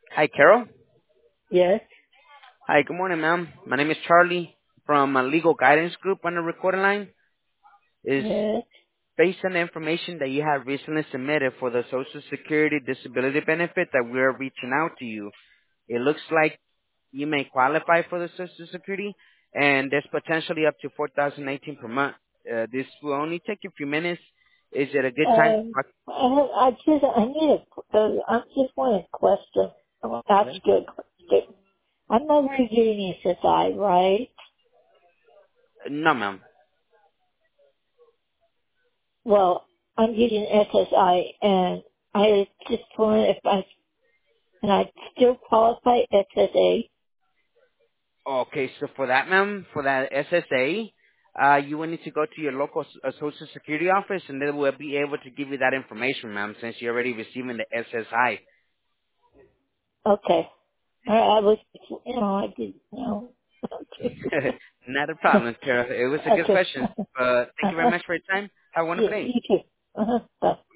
Hi, Carol. Yes, Hi, good morning, ma'am. My name is Charlie from Legal Guidance Group on the recording line. Is yes. based on the information that you have recently submitted for the Social Security disability benefit that we're reaching out to you. It looks like you may qualify for the Social Security, and there's potentially up to 4,018 per month. This will only take you a few minutes. Is it a good time? I just want a question. I want to ask Okay. you a question. I'm over getting SSI, right? No, ma'am. Well, I'm getting SSI, and I just wonder if I still qualify SSA. Okay, so for that, ma'am, for that SSA, you will need to go to your local Social Security office, and they will be able to give you that information, ma'am, since you're already receiving the SSI. Okay. I was, I didn't know. Not a problem, Carol. It was a good Okay. question. Thank you very Uh-huh. much for your time. Have a Yeah, wonderful day. you too. Uh-huh. Bye.